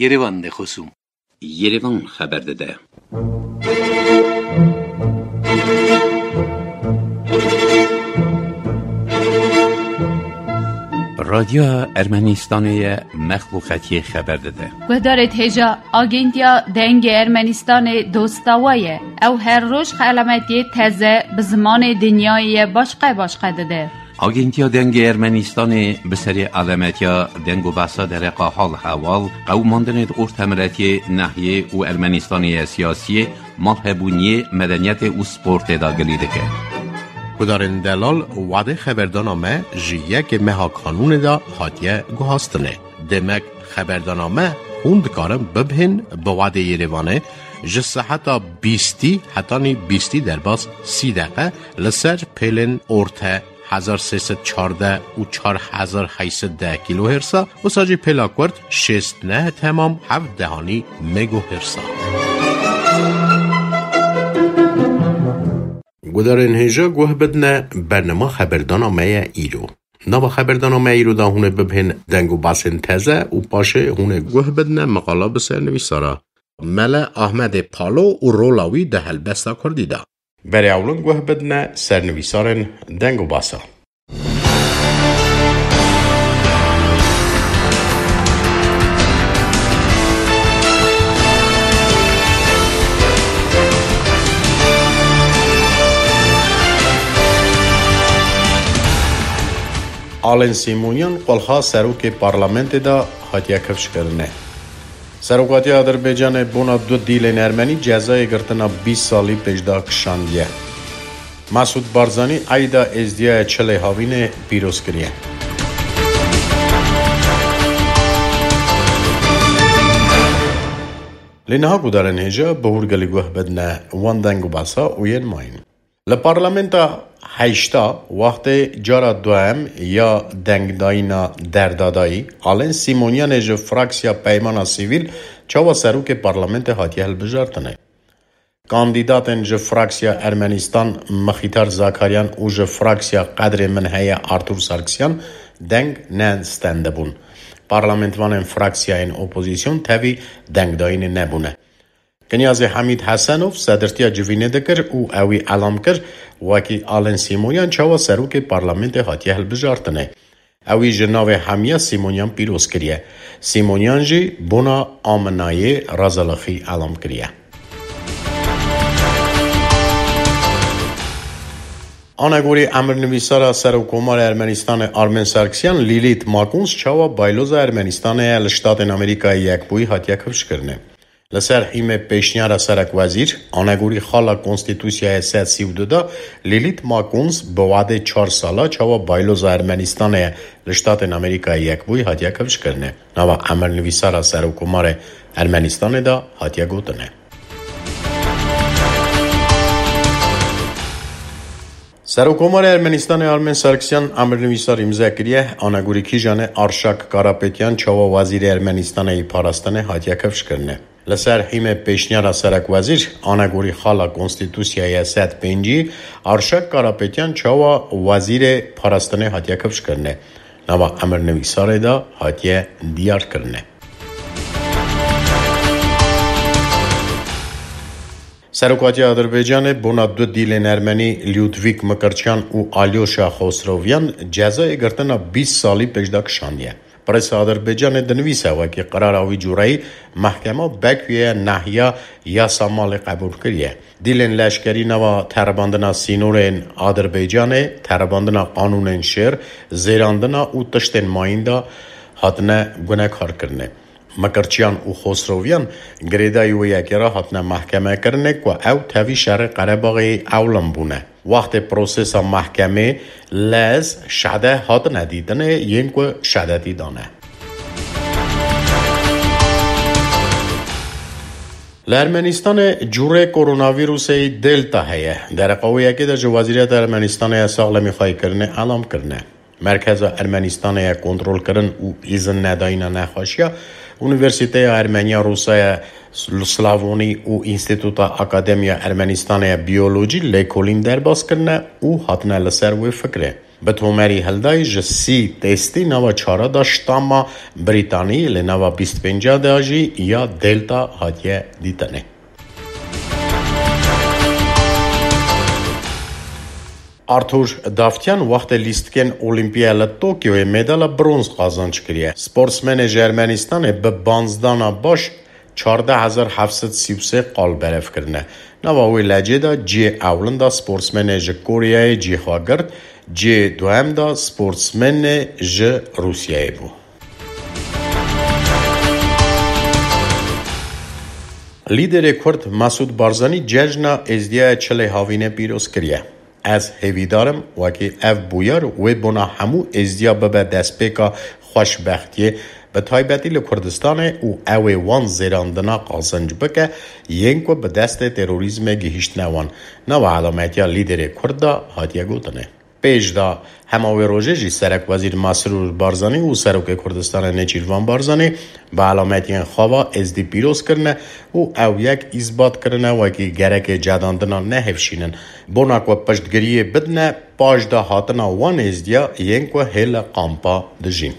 Yerevan de خصوم Yerevan خبر داده. رادیو ارمنستان مخلوقاتی خبر داده. و دارد هجا آگنتیا دنگ ارمنستان دوستاویه او هر روز علامتی تازه به زمان دنیای باشقه داده. آگنتیا دنگ ارمنستان به سری علامتیا دنگ و بحثا در حال حوال قوماندن ارتمرتی ناحیه و ارمنستان سیاسی مرحبونی مدنیت و سپورت داگلیده که کدارن دلال وعده خبردانامه جیه که مها قانون دا حاتیه گوهاستنه. دمک خبردانامه خوند کارم ببهن به وعده یریوانه جسه حتی 20 در باز 30 دقیقه لسر پیلن ارته 1314 و 4810 کیلو هرسا و ساجی پیلاکورد 69 تمام 7 دهانی مگو هرسا. گودارن هجا گوه بدنه برنامه خبردانامه ایرو. نوا خبردانامه ایرو دا هونه ببهن دنگو باسن تزه و پاشه هونه گوه بدنه مقالا بسر نویسارا. مله احمد پالو و رولاوی ده هلبستا کردی دا. برای اولون گوه بدنه سرنویسارن دنگو باسا. آلن سیمونیان قلها سروک پارلمنت دا هاتیا کفش کرنه. سروکاتی آذربایجان بونا 2 دیل ارمنی جزای گرتنا 20 سالی پیشدا کشاندیه. مسعود بارزانی ایدا ازدیای چله هاوین پیروز کریه. لینها گودارن هجا بهورگلی گوه بدنه واندنگو باسا وین ماین. لپارلمنتا هشتا وقت جارا دوام یا دنگداینا دردادایی آلن سیمونیان اجو فراکسیا پیمانا سیویل چاوا سروک پارلمنت هاتیه هلبجارتنه. کاندیداتن جو فراکسیا ارمنستان مخیتار زاکاریان و جو فراکسیا قدر منحیه آرتور سارکسیان دنگ نستنده بون. پارلمنتوان فراکسیا این اپوزیسیون تاوی دنگداین نبونه. کنیاز حمید حسنوف صدرتیا جوینه دکر او اوی علام کر وکی آلن سیمونیان چاوا سروک پارلمنت هاتیه هلبجارتنه. اوی جناو حمیه سیمونیان پیروز کریه. سیمونیان جی بونا آمنایی رازالخی علام کریه. آنگوری امرنویسارا سروکومار ارمنستان آرمن سارکسیان لیلیت ماکونس چاوا بایلوز ارمنستان لشتاتن امریکای یک بوی هاتیه کفش کرنه. لسر حیم پیشنیار سرک وزیر آنگوری خالا کنستیتوسیای 132 دا لیلیت ماکونس به وعده 4 سالا چاوا بایلوز ارمنستان لشتاتن امریکای یک بوی هاتیه کفش کرنه. نوا امرنویسارا سروکومار ارمنستان دا هاتیه گوتنه. سروکومار ارمنستان آرمن سارکسیان امرنویسار امضا کریه آنگوری کیجانه آرشاک کاراپتیان چاوا وزیر ارمنستان ای پاراستانه هاتیه کفش کرنه. لسر حیم پیشنیار سرک وزیر آنگوری خالا کنستیتوسیای 105 آرشاک کاراپتیان چاوا وزیر پاراستانه هاتیه کفش کرنه. نوا امرنویسار دا هاتیه دیار کرنه. سروکاتی آذربایجان بونا 2 دیل ارمنی لیودویک مکرچیان و آلیوشا خوسرویان جزای گرتنا 20 سالی پیشدا کشاندیه. پرس آذربایجان دنویسه وکی قرار آوی جورایی محکمه بکویه نحیه یا سامال قبول کریه. دیلن لشکری نوا ترباندنا سینورین آذربایجان ترباندنا قانون شهر زیراندنا و تشتن مایندا هاتنه گناه کار کرنه. مکرچیان و خسرویان گریدای و یکیرا هاتنه محکمه کرنه که او تاوی شهر قرباغی اولم بونه. وقت پروسس محکمه لز شده هاتنه دیدنه ین که شده دیدانه. لارمنستان جوره کوروناویروس دلتا هیه. در قویه که در وزیریت ارمنستان ساغلمی خواهی کرنه علام کرنه. مرکز ارمنستان کنترل کردن و ایزن نداینا نخواشیا اونیورسیته ارمنیا روسای سلاوونی و انستیتوت اکادمیا ارمنستان بیولوژی لیکولین درباز کرنه و هاتنه لسر و فکره. به تومری هلدای جسی تستی نوا چارا دا شتاما بریتانی لنوا 25 داجی یا دلتا هاتیه دیتنه. آرتور دافتیان وقت لیستکن اولیمپیال توکیو مدال برونز قازانچ کریه. سپورتسمن جرمنستان به بانزدانا باش 14733 قال برف کرنه. نواوی لجه دا جی اولن دا سپورتسمن ج کوریای جی خواگرد، جی دوهم دا سپورتسمن ج روسیای بو. لیدر کرد مسعود بارزانی جشن ازدیای چله هاوینه پیروز کریه. از هویدارم وکی اف بویار و بنا همو ازدیا ببه دست پیکا خوشبختیه به تایبتی لکردستان او اوی وان زیراندنا قازنج بکه ینکو به دست تروریزم گهیشت نوان نو علامتیا لیدر کرده هاتیه گوتنه. پیش دا هماوی روژه جی سرک وزیر مسرور بارزانی و سرک کردستان نچیروان بارزانی به علامتین خواه ازدی پیروز کرنه و او یک اثبات کرنه وکی گرک جداندنا نهفشینن بوناکو پشتگریه بدنه پاش دا هاتنا وان ازدیا ینکو هل قامپا دجین.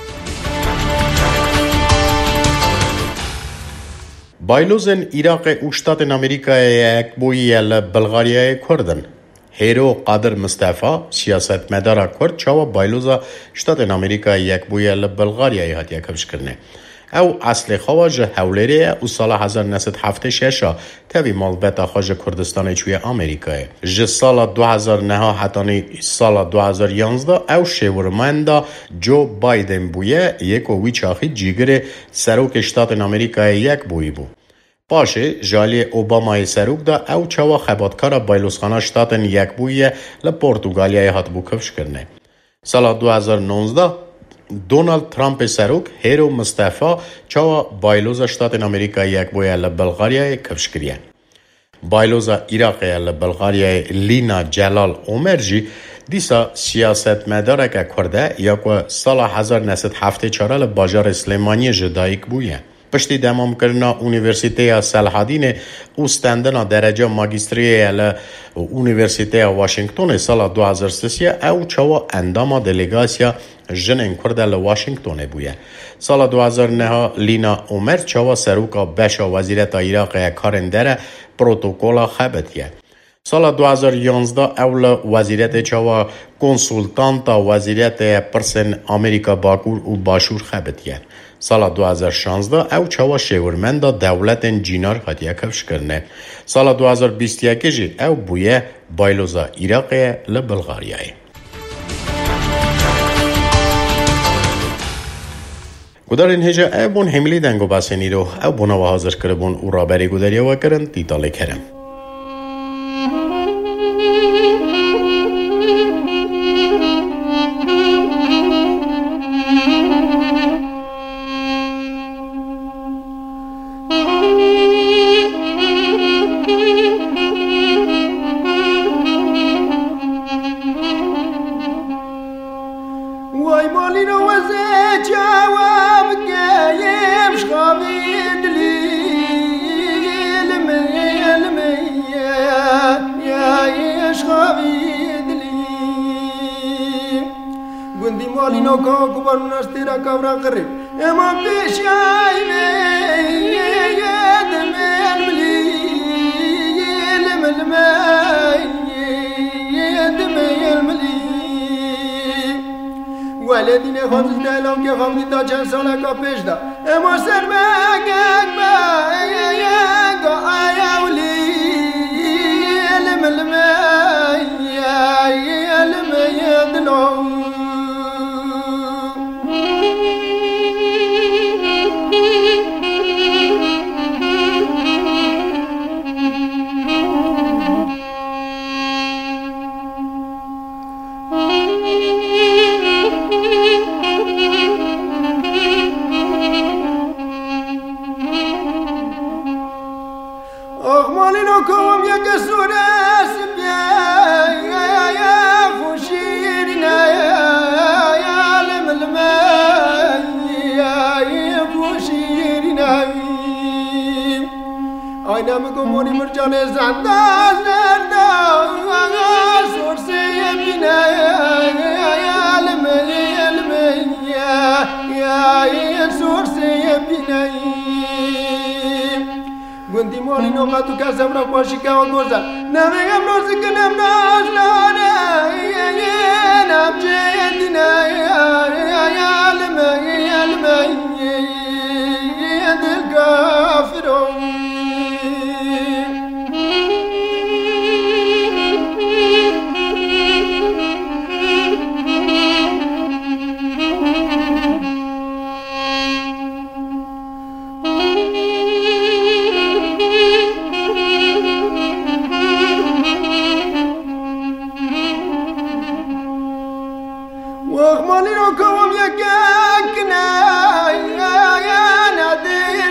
بایلوزن عراق و شتات امریکای یک بویی بلغاریای کردن. هیرو قادر مصطفی سیاست مدار کرد چاوا بایلوزا شتات امریکای یک بویی بلغاریای هاتیه کفش کرنه. او اصل خواج حولریه او سال 1976 تاوی مالبتا خواج کردستان چوی امریکای. ج سال 2009 حتانی سال 2011 او شورمندا جو بایدن بویه یک وی چاخی جیگر سروک شتات امریکای یک بویی بو. باشه جالی اوبامای سروک دا او چوا خباتکارا بایلوسخانا شتاتن یک بویه لپورتوگالیای هات بو کفش کرنه. سال 2019 دونالد ترامپ سروک هیرو مصطفی چوا بایلوزا شتات امریکا یک بویه لبلغاریای کفش کریه. بایلوزا عراقی لبلغاریای لینا جلال عمرجی دیسا سیاست مداره که کرده یا که سال 1974 لباجار سلیمانی جدایک بویه. پشتی دمام کرنا اونیورسیته سلحادین اوستندنا درجه ماگیستریه ل اونیورسیته واشنگتن سال 2003 او چوا انداما دلیگاسیا جنن کرده ل واشنگتن بویه. سال 2009 لینا عمر چوا سروکا بشا وزیرت عراق کارندره پروتوکولا خبتیه. سال 2011 اول وزیرت چوا کنسولتانتا وزیرت پرسن امریکا باکور و باشور خبتیه. سال 2016 او چوا شورمندا دولت جینار هاتیه کفش کرنه. سال 2021 جی او بویه بایلوزا عراق لبلغاریای. گودارین هجا او بون حملی دنگو باسنی رو او بونا و حاضر کربون او را بری گوداریا و کرن تیتاله کرم. وای مالینو وزه جواب گیم شخابید لیل یا شخابید لی گندی مالینو که کبر نستیرا کبرا قریب اما پیش والدین خودش دلم که خواهدی تا چند ساله که پیش دا اما سر مگه با ایولی علم دلم مالینو کوم یک سورس یا خوشیرنا یا علم یا خوشیرنا آینه مگمونی مرجان زنده زنده سورسی بینه زمنا باشی که گوزا نمیگم روزی کنم ناشنانه نم جدینه علمه دل کافرم وخمالي روكم يكاكنا يا نادر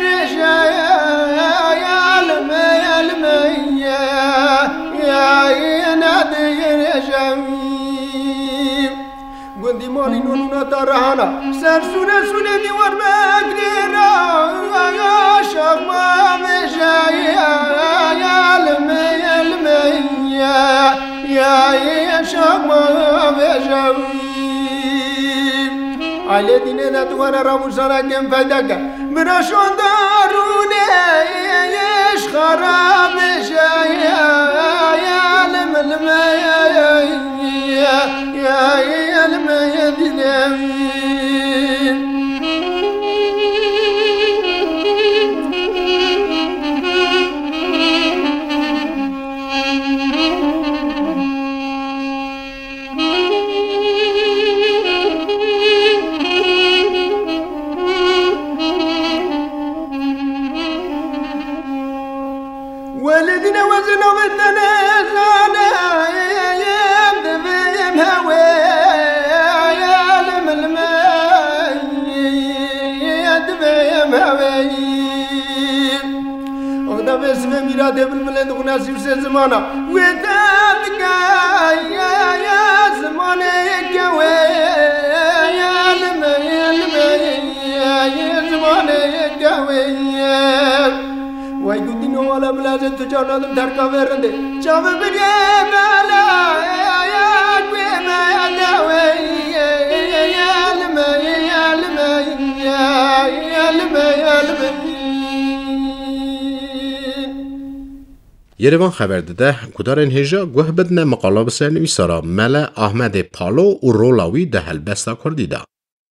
يا المي يا نادر شميم قندي مالي نونونا ترهانا سر سنة دي ورمكدينا يا شغما مشاي يا المي يا شغما مشاي على دينه ده وانا راموسانا كم فداك براشون دارونه يش خراب شايا يا لم يا لم يدينه والذين وزنوا بالتنازل يم هوي يا الماء يدبيم هوي وقد باسم ميراد بالبلد وناسي زمانه وتابك يا زمانك يا الماء يا زمانك وای گوتینو والا بلازه تو جانادم درکا ورنده چاو بگه بالا یا گویمه یالمه یروان خبر داده کدارن هجا گوه بدنه مقاله بسر نویسارا مل احمد پالو و رولاوی ده هلبستا کردی ده.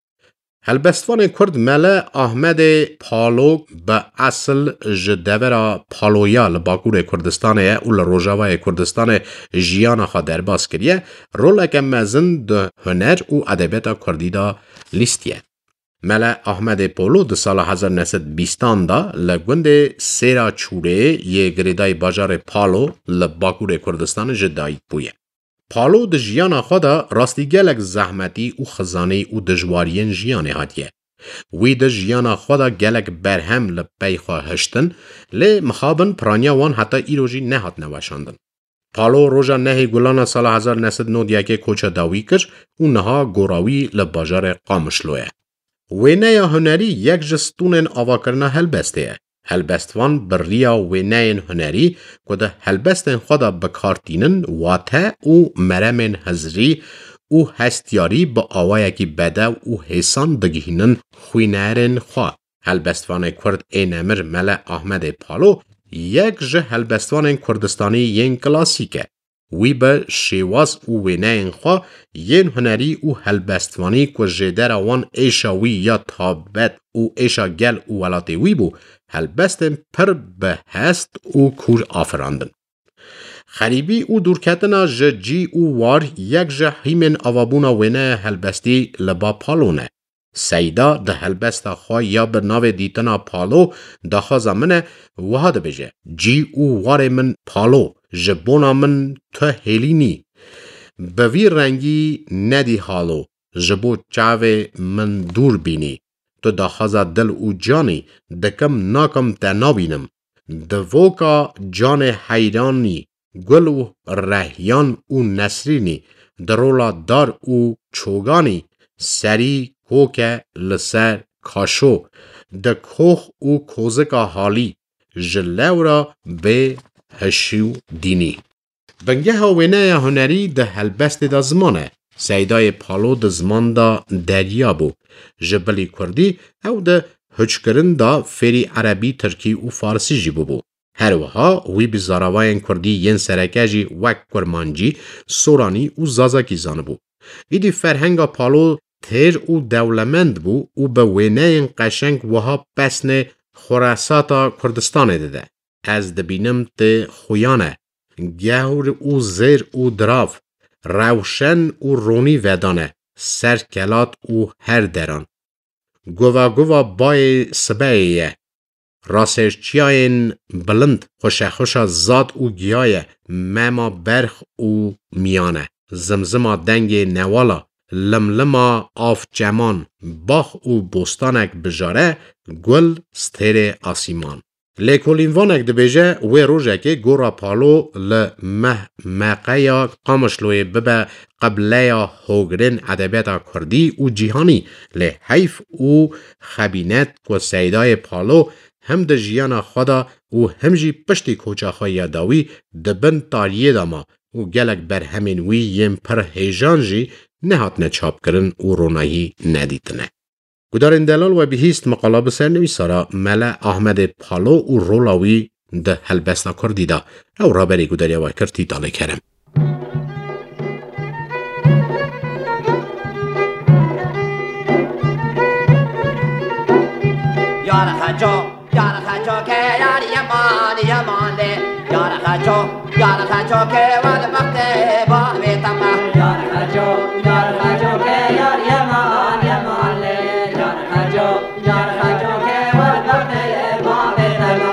هلبستوان کرد مل احمد پالو به اصل جدورا پالویا لباکور کردستان او لروجاوای کردستان جیان خوا درباس کریه رولک مزن ده هنر و ادبیات کردی دا لیستیه. مل احمد پالو ده سال 1920 دا لگوند سیرا چوره یه گریدای باجار پالو لباکور کردستان جدایی بویه. پالو د جیان خدا راستی گلک زحمتی او خزانه او دجوارین جیان هاتیه. وی د جیان خدا گلک برهم لپی خواهشتن لی مخابن پرانیا وان حتی ایروژی نهات نوشاندن. پالو روژا نهی گلانا سال 1991 کوچه داوی کش او نها گوراوی لباجار قامشلوه. وینه یا هنری یک جستون آوا کرنا هلبسته. هلبستوان بریا وینین هنری که ده هلبستن خدا بکارتینن واته او مرمن هزری او هستیاری با آوایی که بده او حسان دگیهنن خوینرن خواه. هلبستوان کرد اینمر مل احمد پالو یک جه هلبستوان کردستانی ین کلاسیکه. وی به شیواز او وینین خواه ین هنری او هلبستوانی که جدر وان ایشاوی یا تابت او ایشا گل او ولاتی وی بو هلبستن پر به هست او کور آفراندن. خریبی او دورکتنا جی او وار یک جه هیمن آوابونا وینه هلبستی لبا پالونه. سیدا ده هلبستا خواه یا به ناو دیتنا پالو داخوا زمنه وحاده بجه. جی او وار من پالو جبونا من تو هلینی. بوی رنگی ندی حالو جبو چاوه من دور بینی. تو داخوازا دل او جانی دکم ناکم تنابینم. دوکا جان حیرانی گل و رهیان او نسرینی درولا دار او چوگانی سری کوکه لسر کاشو دکوخ او کوزکا حالی جلورا به هشیو دینی. بنگه هاوینه هنری ده هلبست دا زمانه. سیدای پالو ده زمان دا دریا بو. جبلی کردی او ده هچکرن دا فری عربی ترکی و فارسی جی بو. هروها وی بزاراوین کردی ین سرکجی وک کرمانجی سورانی و زازاکی زانبو. ایدی فرهنگا پالو تیر و دولمند بو و به وینه قشنگ وها پسن خراساتا کردستان دیده. از دبینم ته خویانه گهور و زیر و دراف روشن و رونی ودانه سرکلات و هر دران گوا بای سبایه راسش چیاین بلند خوشه زاد و گیایه مما برخ و میانه زمزما دنگ نوالا لملما آف جمان باخ و بوستانک بجاره گل ستر آسیمان لیکولین وانک دبیجه و روژه که گورا پالو مقیا قامشلوی ببه قبله هوگرین ادبیات کردی و جیهانی لحیف و خبینت و سیدای پالو هم د جیانا خدا و هم جی پشتی کوچاخای یاداوی دبن تاریه داما و گلک بر همین وی یم پر هیجان جی نهات نچاپ کرن و رونایی ندیدنه. گدارن دلال و بهیست مقاله بسر نویسارا ملا احمد پالو و رولاوی ده هلبستا کردی دا او را بری گداریا و کرتی داله کرم. یار خجو که یار یمان لی یار خجو که ول وقت با بیتما یار خجو که یار یمان لی یار خجو که ول وقت با بیتما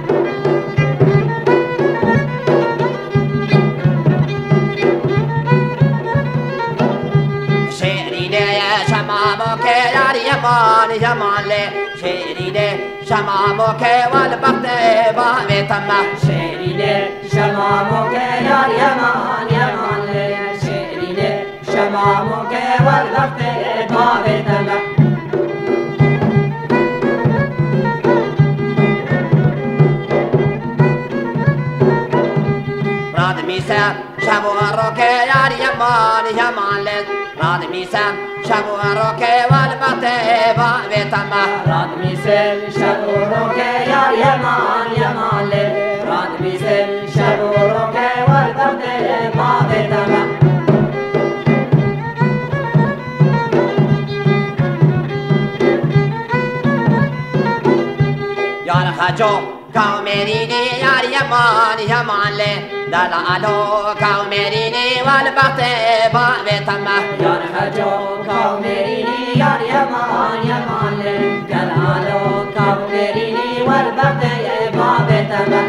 شیرینه شمامو که یار یمان لی شیرینه شمامو که ول وقت با بیتما شیرینه شمامو که یار یمان لی شیرینه شمامو که ول وقت با بیتما راد میسم شبو رو که یار یمان لی راد میسم شبو رو که ول وقت با بیتما راد میسم شبو رو که یار یمان لی راد میسم شبو رو که ول وقت با بیتما یار خجو کاو میرینی یار یمان لی دلالو کاو میرینی ول وقت با بیتما یار خجو کاو میرینی یار یمان لی دلالو کاو میرینی ول وقت با بیتما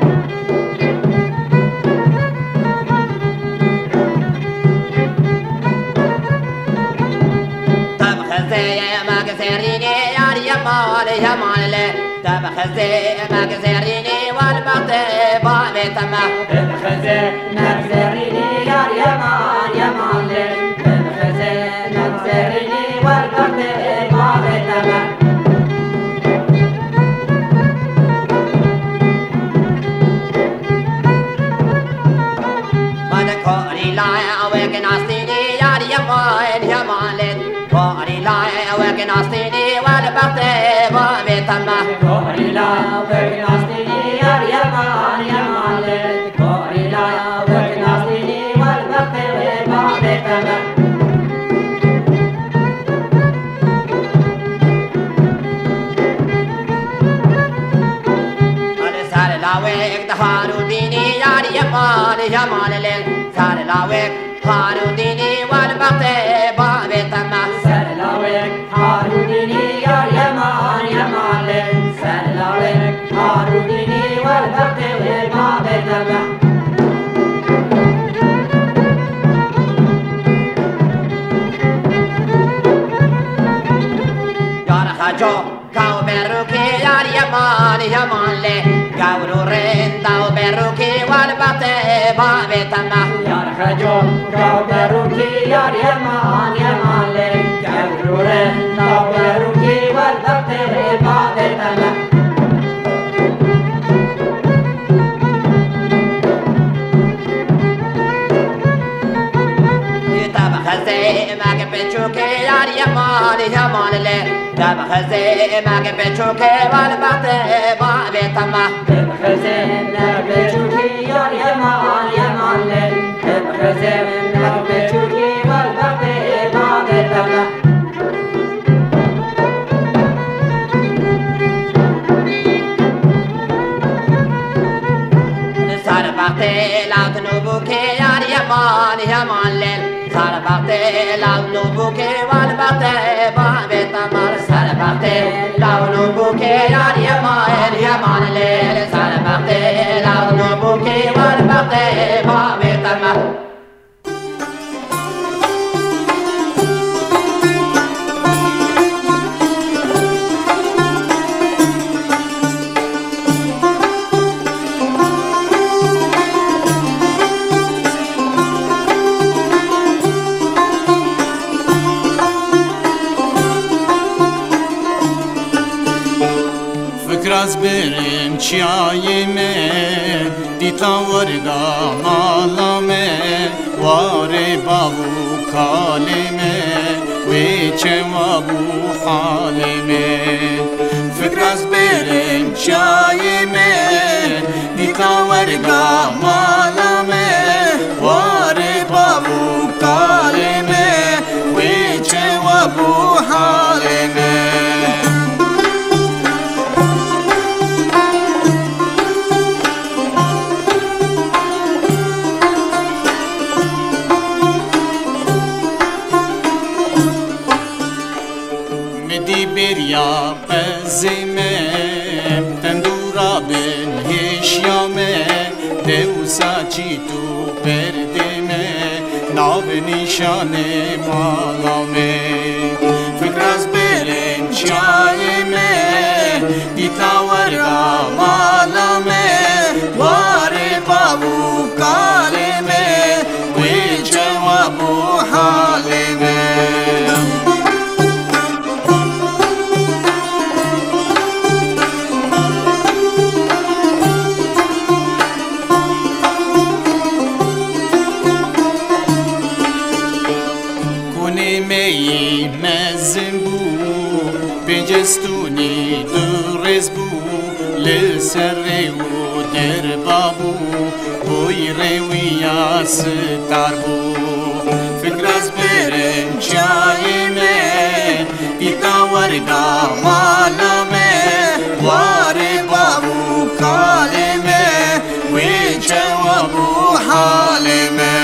تبخزی مگزرینی یار یمان لی تبخزی مگزرینی ول وقت با بیتما تبخزی مگزرینی یار یمان لی تبخزی مگزرینی ول وقت با بیتما من کوری لای اوک ناستینی یار یمان لی کوری لای اوک ناستینی ول وقت با بیتما کوری لای اوک ناستینی یار یمان لی کوری لای اوک ناستینی ول وقت با بیتما سر لاوک دهارو دینی یار یمان لی سر لاوک هارو دینی ول وقت با بیتما سر لاوک هارو دینی یار یمان لی سر لاوک هارو دینی ول وقت با بیتما یار خجو کاو بروکی یار یمان لی گورو رنداو بروکی ول وقت با بیتما یار خجو کاو بروکی یار یمان لی گورو رنداو بروکی ول وقت با بیتما یه تبخزه مگ پچو که یار يمان يمان لي دم خزيمة بتشوكي والبطي بابي تما دم خزيمة بتشوكي يمان يمان لي دم خزيمة بتشوكي والبطي بابي تما سرباقي لا تنوبوكي يا يمان يمان ليل سرباقي لا تنوبوكي والباقي بابي تمر سرباقي لا تنوبوكي يا يمان يمان ليل سرباقي لا تنوبوكي والباقي بابي تمر از برم چیایمه دیتا ورگا مالامه واره باو کالمه وی چه وابو حالمه فکر از برم چیایمه دیتا ورگا مالامه واره باو کالمه وی چه وابو حالمه بریا پزمه تندورا بن هشیامه دوسا چی تو پردمه ناو نشان مالامه فکر از برم چایمه دیتا ورگا مالامه واره بابو کالمه وی جوابو حالمه جستونی درز بو لسر و در بابو بوی رویا ستار بو فکر از برم چایمه دیتا ورگا مالمه واره بابو کالمه وی جوابو حالمه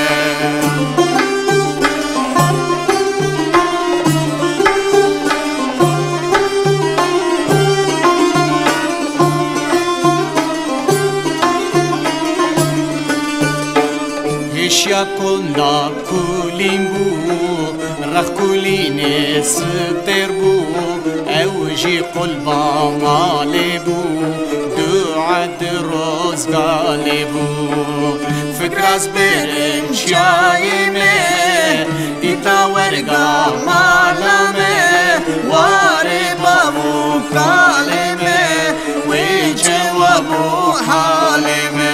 اشیا کندا کولین بو رخ کولین ستر بو اوجی قلبا مالی بو دعاد روزگالی بو فکر از برم چایمه دیتا ورگا مالمه واره بابو کالمه وی جوابو حالمه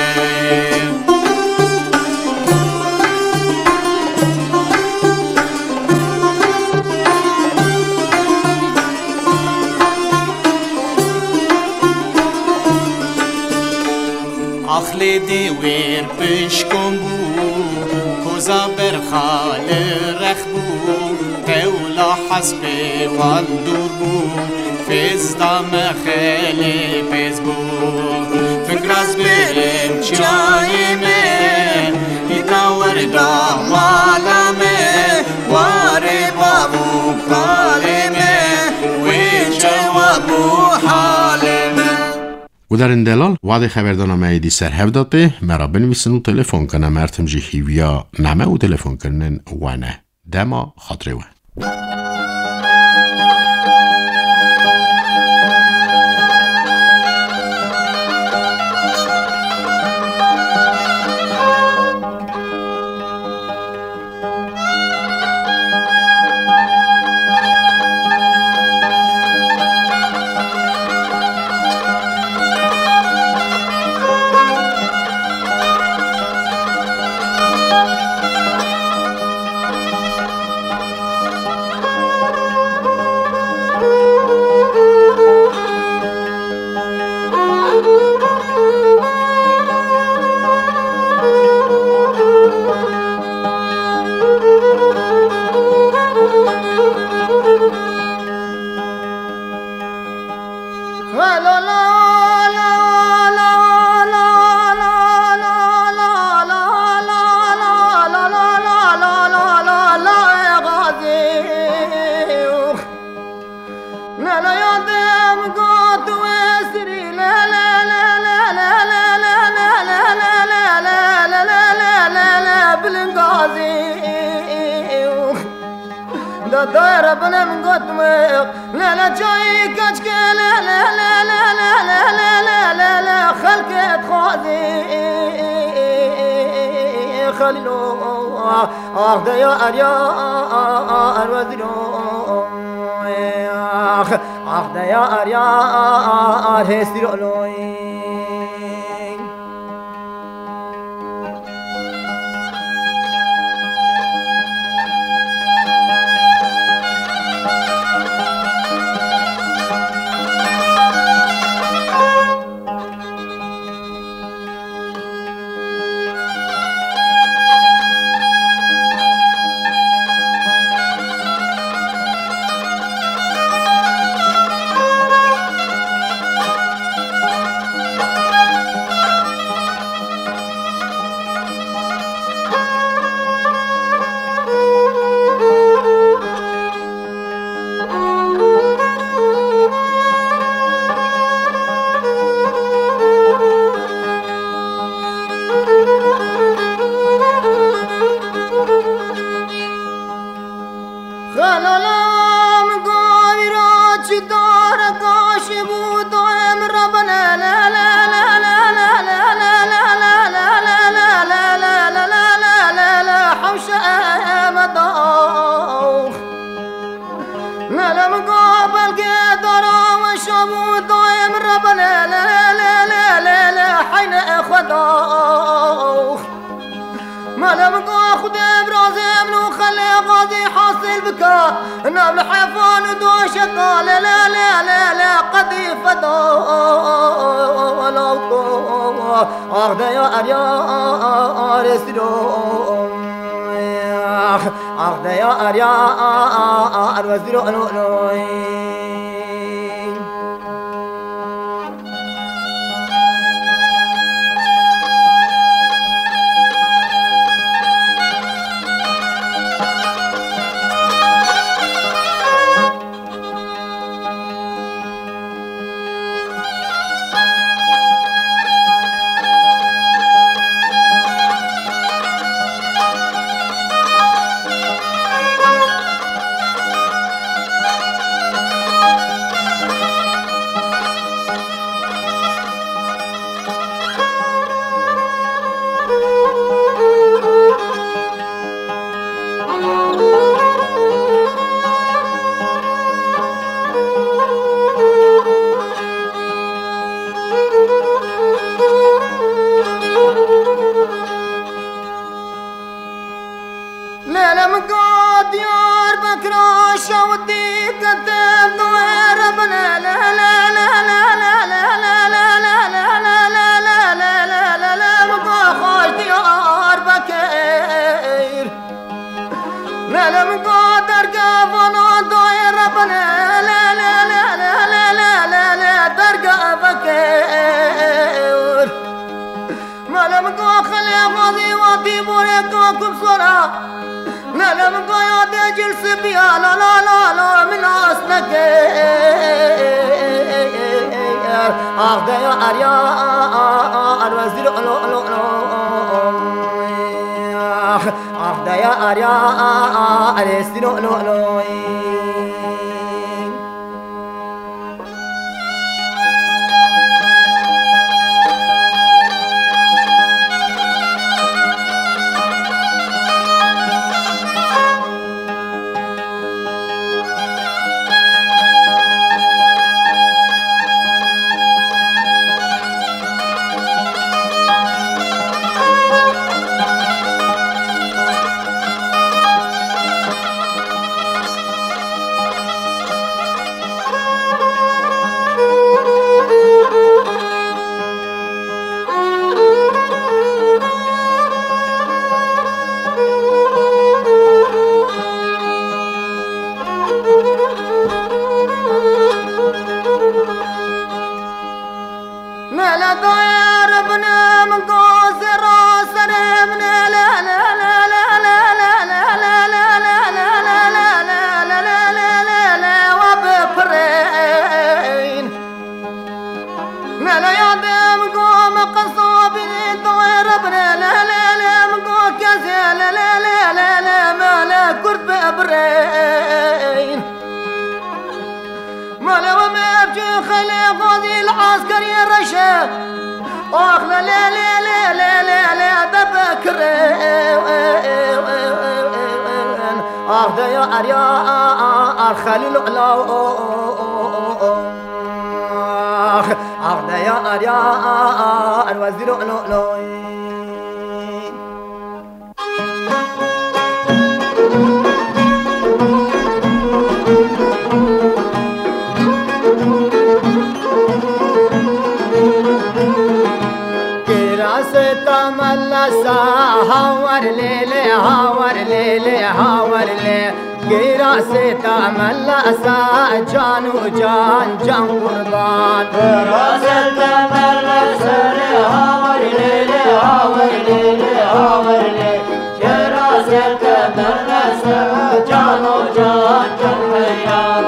اخلی دیویر پشکم بو کوزا برخال رخ بو قولا حسب والدور بو فزدا مخلی پز بو فکر از برم چایمه دیتا ورگا مالمه واره بابو کالمه وی جوابو حالمه و در این دلال وعده خبردانامه ایدی سر هفداته مرا بنویسن و تلفن کنم مرتم جی هیویا نمه و تلفن کنن وانه دما خاطره وان دايرة بنا من قطمق لا لا جاي كشك لا لا لا لا لا لا لا لا لا لا خلقت خوازي خليلو آخ يا أريا الوزيرو آخ يا أريا الهستيرو نبل حيفان ودوش قال لا لا لا لا قذيفة ولا أخذ يا أريا رسلو أخذ يا أريا الوزير أخذ يا أريا الوزير أخذ يا أريا الوزير مالا ومبجو خلي غادي العسكري الرشا آخ لا لا لا لا لا لا لا ببكر آخ دا يا أريا خليل علا آخ دا يا أريا الوزير علا هاور ليلي هاور ليلي هاور ليلي قراسي تعمل أسا جان وجان جان قربان قراسي تعمل أسا هاور ليلي هاور ليلي هاور ليلي قراسي تعمل أسا جان وجان جان حيان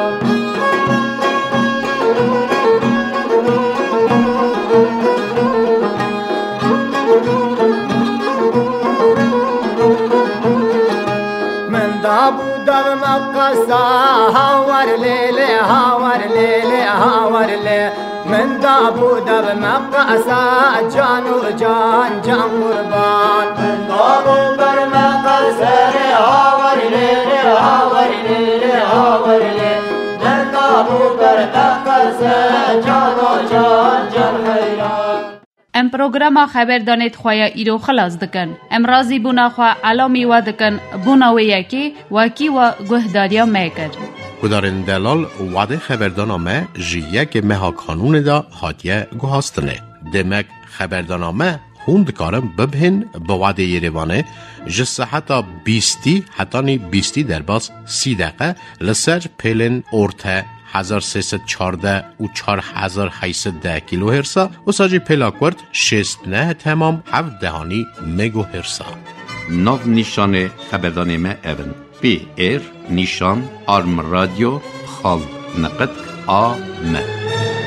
مقصا هاور ليلي هاور ليلي هاور ليلي من دابو دب مقصا جان وجان جان قربان من دابو بر مقصا هاور ليلي هاور ليلي هاور ليلي من دابو بر مقصا جان وجان جان حيران ام پروگراما خبر دانید خواه ایرو خلاص دکن. ام رازی بونا خواه علامی و دکن بونا و یکی وکی و گهداریا میکر. کدارن دلال وعده خبردانامه جیه که مها کانون دا حادیه گوهاستنه. دمک خبردانامه خوند کارم ببهن به وعده یریوانه جسه حتی 20 در باز 30 دقیقه لسر پیلن ارته 1314 و 4810 کیلو هرسا و ساجی پلاکورد 69 تمام 7 دهانی مگو هرسا. ناو نیشان خبردان ما اون پی ایر نیشان آرم رادیو خال نقد آ م